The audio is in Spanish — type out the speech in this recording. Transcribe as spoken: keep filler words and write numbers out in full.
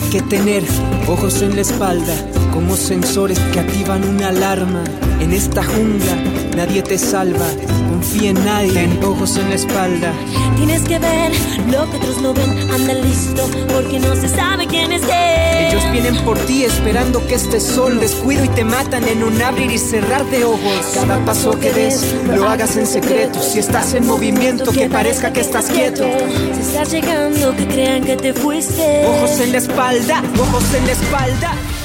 que tener ojos en la espalda, como sensores que activan una alarma. En esta jungla nadie te salva, confía en nadie, ten ojos en la espalda. Tienes que ver lo que otros no ven, anda listo, porque no se sabe quién es quién. Ellos vienen por ti esperando que estés solo, descuido y te matan en un abrir y cerrar de ojos. Cada paso que des, lo hagas en secreto. Si estás en movimiento, que parezca que estás quieto. Si estás llegando, que crean que te fuiste. Ojos en la espalda, ojos en la espalda.